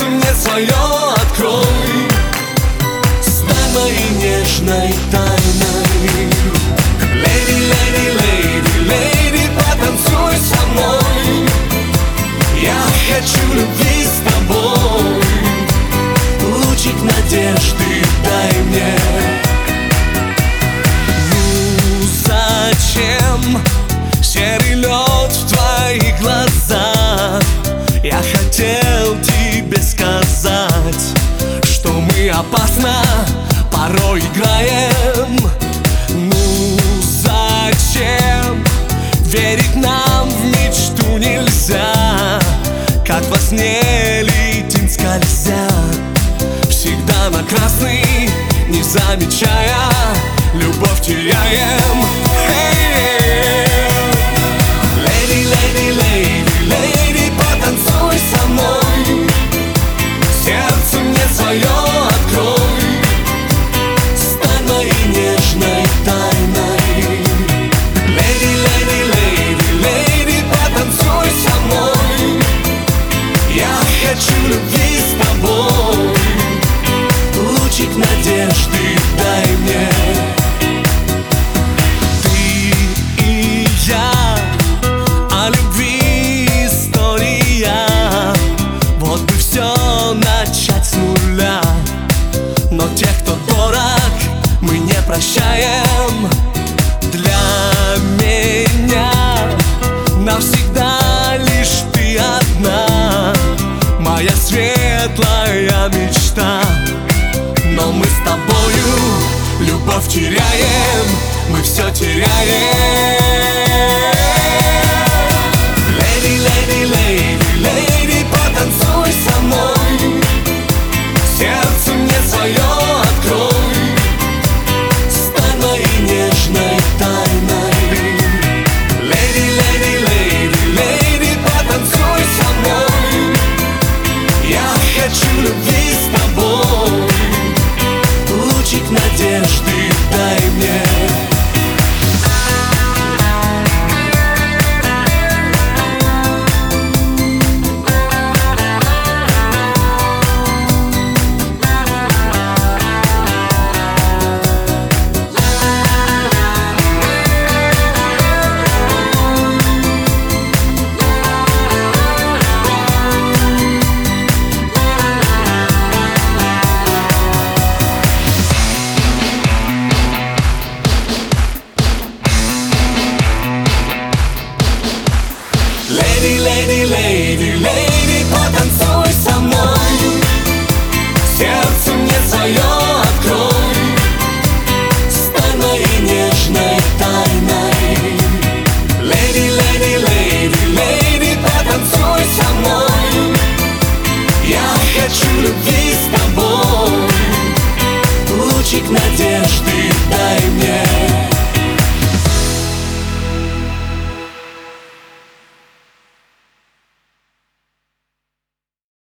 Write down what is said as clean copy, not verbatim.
мне свое открой, стань моей нежной тайной. Леди, леди, леди, леди, потанцуй со мной. Я хочу любви с тобой. Лучик надежды дай мне. Ну зачем серый лед в твоих глазах? Я хотел тебе сказать, что мы опасно порой играем. Ну зачем верить нам в мечту нельзя? Как во сне летим скользя, всегда на красный, не замечая, любовь теряем. Леди, леди, леди, леди, потанцуй со мной. Сердце мне свое открой, стань моей нежной тайной. Леди, леди, леди, леди, потанцуй со мной. Я хочу любви с тобой. Лучик надежды дай мне. Ты и я, о любви история. Вот бы все начать с нуля, но тех, кто дорог, мы не прощаем. Для меня навсегда лишь ты одна, моя светлая мечта. Но мы с тобою любовь теряем, мы все теряем. Леди, леди, леди, леди, потанцуй со мной. Сердце мне свое открой, стань моей нежной тайной. Леди, леди, леди, леди, потанцуй со мной. Я хочу любви с тобой. Лучик надежды дай мне. Леди, леди, леди, леди, потанцуй со мной.